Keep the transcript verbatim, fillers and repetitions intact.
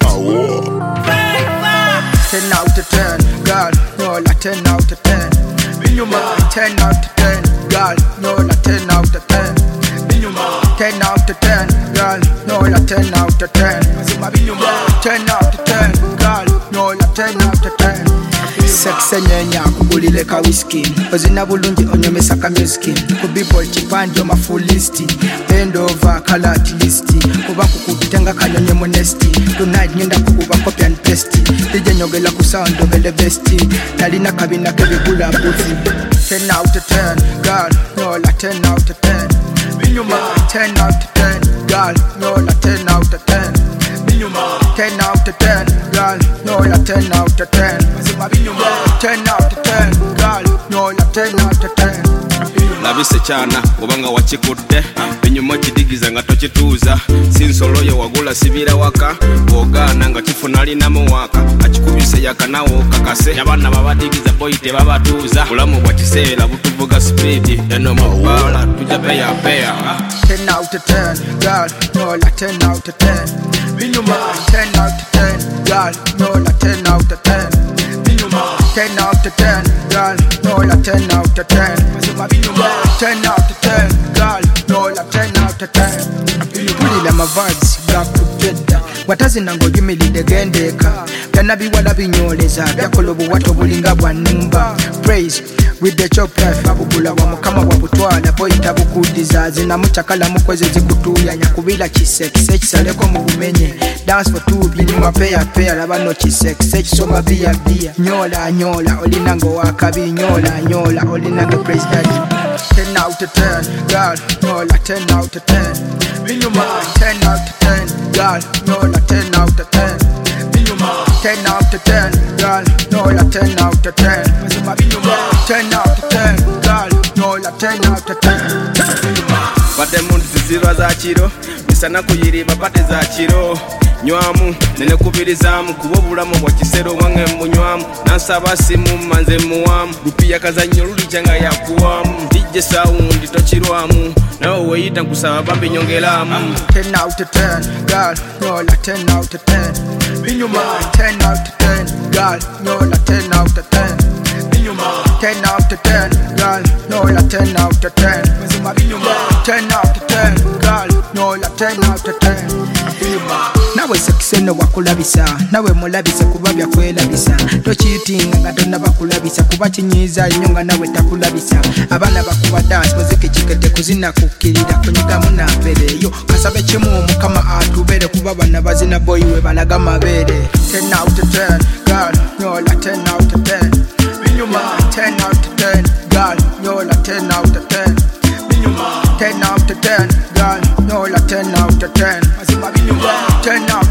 ten out of ten, girl, no la ten out of ten. Binyuma, ten out of ten, girl, no la ten out of ten. Binyuma, ten out of ten, girl, no la ten out of ten. Binyuma, ten out of ten, girl, no la ten out of ten. Sex enyenya kugulile ka whisky ozina bulungi onyomesa ka music ku people chipandi ma full list bend over color list kuba kukupitenga kanyonye monesti tonight nyenda kukuba copy and paste dije nyogela ku sound of the best talina kabina kebigula buti ten out of ten girl no la ten out of ten binyuma ten out of ten girl no la ten out of ten binyuma ten out of ten girl no la ten out of ten ten out of ten girl no la ten out of ten labise cyana ubanga wachikutte binyuma kidigiza nga tokituuza sinsoloyo wagula sibira waka bogana nga kifunali namuwaka akikubise yakanawo kakase yabana babadigiza boy tebabatuuza bulamu bwa kiseera butuvuga speed eno mabala tuja peya peya ten out of ten girl no la ten out of ten binyuma ten out of ten girl no la ten out of ten ten out of ten, girl, no la ten out of ten. ten out of ten, girl, no la ten out of ten. Pulila my vibes, black together. Watazina ngo gimilide gendeka. Kanabi wala binyoleza, byakolobu watu bulinga bwa numba. Praise with the chop life abugula wa mukama wabutwala boy tabukudiza zina muchakala mukweze zikutuya nyakubila chisex sex saleko mubumenye dance for two binyuma peya peya labano chisex sex soma bia bia nyola nyola olinango wakabi nyola nyola olinango praise daddy ten out of ten girl nyola ten out of ten binyuma ten out of ten girl nyola ten out of ten binyuma ten out of ten girl nyola ten out of ten ten out of ten girl nyola ten out of ten bade mundu zizirwa za kiro misana kuyiri babate za kiro nywamu nene kubirizamu kubobulamu bwa kisero wange munywamu nansaba simu manze muwamu rupiya kazanyo luli changa ya kuwamu dije sound tochirwamu nawe weyita nkusaba bambi nyongelamu ten out of ten girl nyola ten out of ten binyuma ten out of ten girl nyola ten out of ten ten out of ten girl nyola ten out of ten ten out of ten girl nyola ten out of ten nawe sekiseno wakulabisa nawe mulabisa kuba byakwelabisa tochitinga nga tonna bakulabisa kuba kinyiza inyonga nawe takulabisa abana bakuba dance muziki kikete kuzina kukirira kunyigamu nabereyo kasabe kimu mukama atubere kuba bana bazina boy we balaga mabere ten out of ten girl nyola ten out of ten binyuma ten out of ten girl nyola ten out of ten binyuma ten out of ten girl nyola ten out of ten ten out